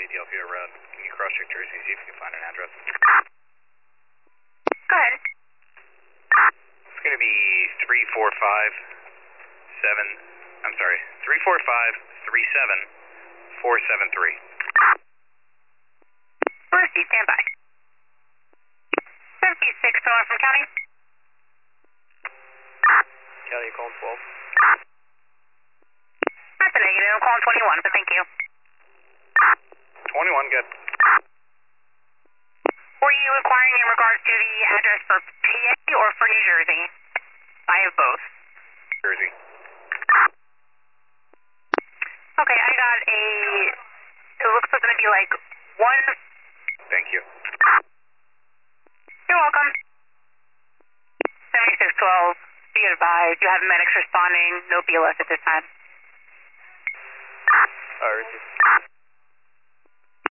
Delphia Road. Can you cross check Jersey, see if you can find an address? Go ahead. It's going to be 345-37473. Lucy, stand by. 76 to from County. Kelly, you calling 12? That's a negative. I'm calling 21, but thank you. 21, good. Were you inquiring in regards to the address for PA or for New Jersey? I have both. Jersey. Okay, I got it looks like it's going to be like one. Thank you. You're welcome. 7612, be advised, you have medics responding, no BLS at this time. Alright.